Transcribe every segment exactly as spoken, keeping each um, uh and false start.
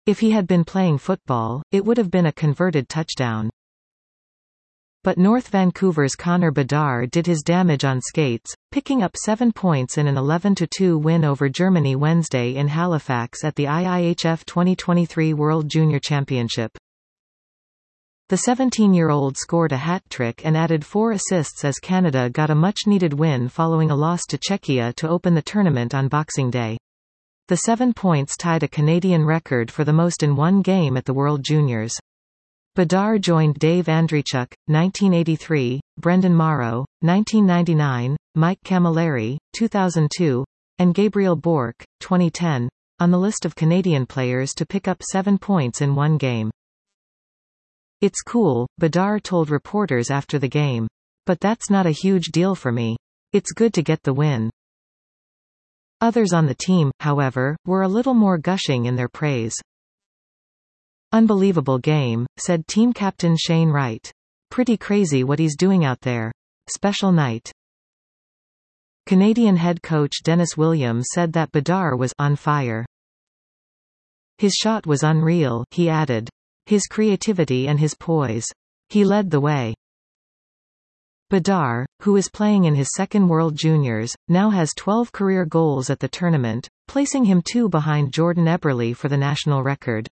If he had been playing football, it would have been a converted touchdown. But North Vancouver's Connor Bedard did his damage on skates, picking up seven points in an eleven to two win over Germany Wednesday in Halifax at the I I H F twenty twenty-three World Junior Championship. The seventeen-year-old scored a hat-trick and added four assists as Canada got a much-needed win following a loss to Czechia to open the tournament on Boxing Day. The seven points tied a Canadian record for the most in one game at the World Juniors. Bedard joined Dave Andreychuk, nineteen eighty-three, Brendan Morrow, nineteen ninety-nine, Mike Camilleri, two thousand two, and Gabriel Bourque, twenty ten, on the list of Canadian players to pick up seven points in one game. "It's cool," Bedard told reporters after the game. "But that's not a huge deal for me. It's good to get the win." Others on the team, however, were a little more gushing in their praise. "Unbelievable game," said team captain Shane Wright. "Pretty crazy what he's doing out there. Special night." Canadian head coach Dennis Williams said that Bedard was on fire. "His shot was unreal," he added. "His creativity and his poise. He led the way." Bedard, who is playing in his second World Juniors, now has twelve career goals at the tournament, placing him two behind Jordan Eberle for the national record.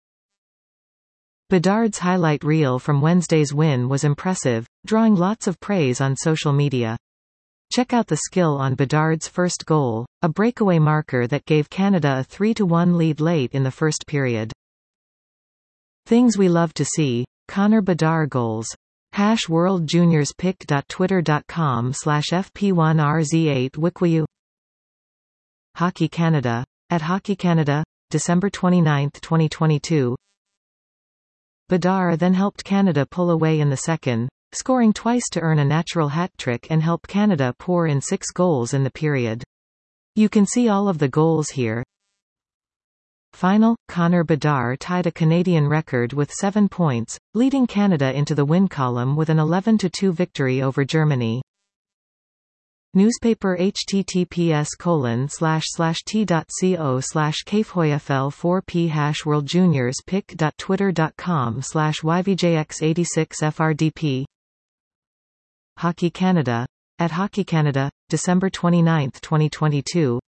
Bedard's highlight reel from Wednesday's win was impressive, drawing lots of praise on social media. Check out the skill on Bedard's first goal, a breakaway marker that gave Canada a three to one lead late in the first period. Things we love to see, Connor Bedard goals. Hash World Juniors pic.twitter.com slash FP1RZ8 Wikwayu. Hockey Canada. At Hockey Canada, December twenty-ninth, twenty twenty-two. Bedard then helped Canada pull away in the second, scoring twice to earn a natural hat-trick and help Canada pour in six goals in the period. You can see all of the goals here. Final, Connor Bedard tied a Canadian record with seven points, leading Canada into the win column with an eleven to two victory over Germany. Newspaper https colon slash slash t.co slash kfoyfl4p hash world juniors pic.twitter.com slash yvjx86frdp. Hockey Canada. At Hockey Canada, December twenty-ninth, twenty twenty-two.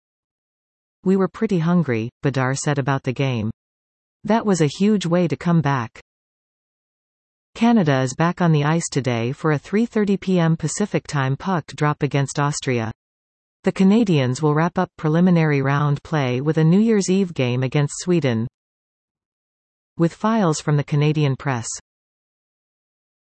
We were pretty hungry, Bedard said about the game. That was a huge way to come back. Canada is back on the ice today for a three thirty p m Pacific Time puck drop against Austria. The Canadians will wrap up preliminary round play with a New Year's Eve game against Sweden. With files from the Canadian press.